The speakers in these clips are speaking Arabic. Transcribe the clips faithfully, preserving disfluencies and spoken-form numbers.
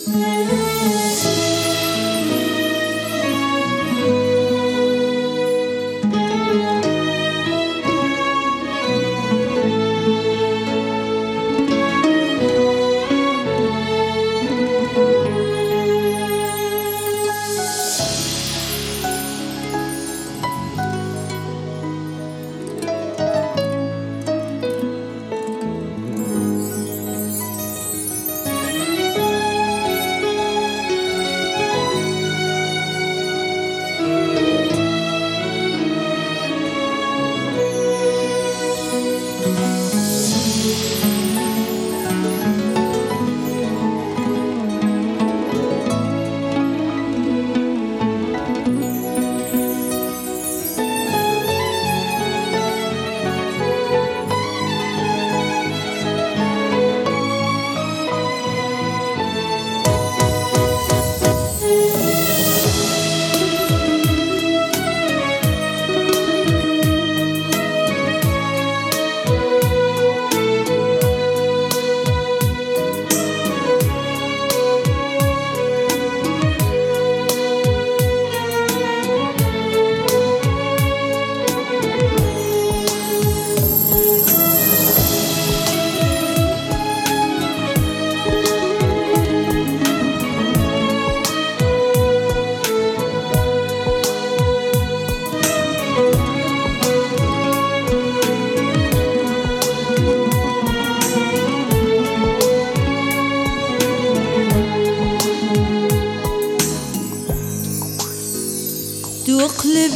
واقلب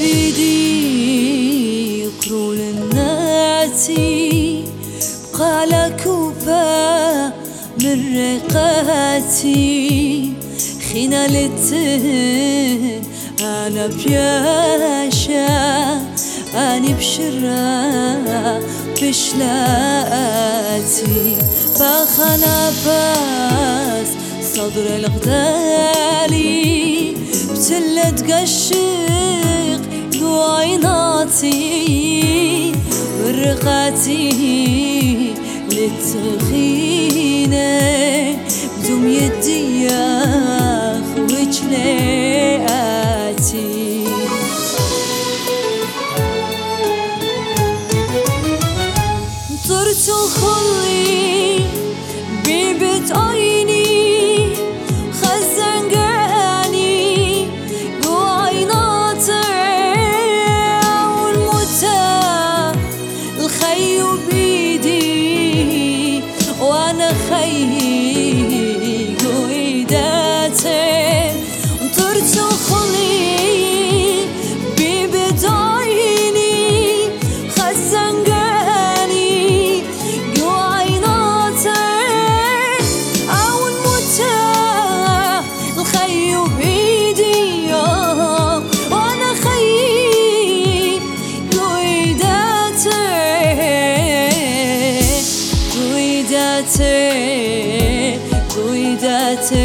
يدي يقروا للناتي بقى لك وبا من رقاتي خينا للتهن أنا بياشا أني بشرا بشلاتي باخنا باس صدر الغدالي بتلت قشق وعيناتي ورقاتي للتخينة بدوم يدي ياخوج لاتي طرت خلي بيبت عيني خزنقاني وعيناتي والمتى الخي بيدي وانا خي قويداتي طرت خلي بيبت عيني خزنقاني قويداتي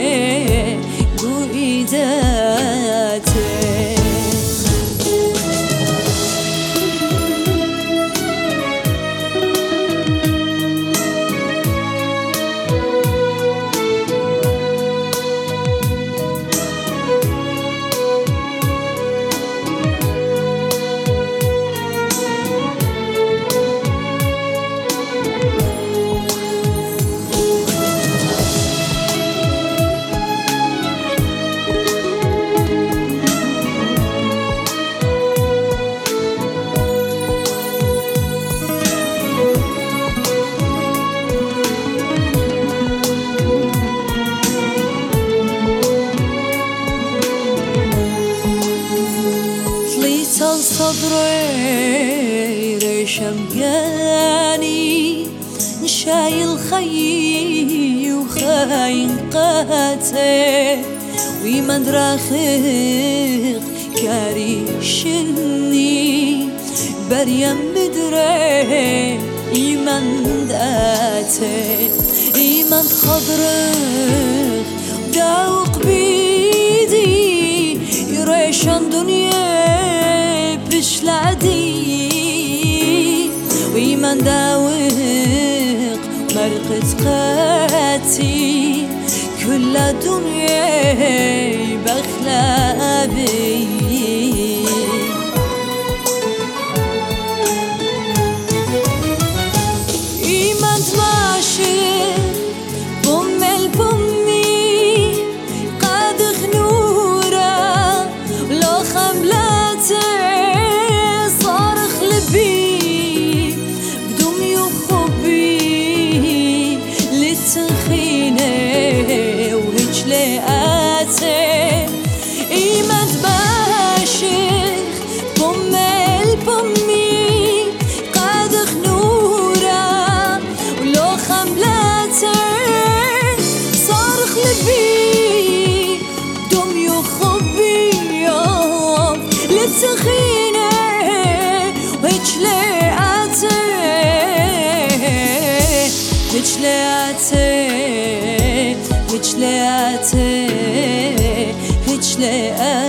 قويداتي صدري ريشم جاني شايل خي وخاين قاتل ويمن راخيق كاريشني بريم مدري إيمان داتي إيمان خضرك داوق بيدي يريشان دنيا بشلادي ويمن داوق مرقة قاتي كل دنيا بخلا بي إيمان ماشي بوم البومي قد خنورة لو خملاتي صارخ لبي بدمي وخبي للتخينة وهجلاتي إيمان باشيخ بوم البومي قد خنورة ولو خملاتي صارخ لبي دمي وخبي للتخينة وهجلاتي هجلاتي هجلاتي هجلاتي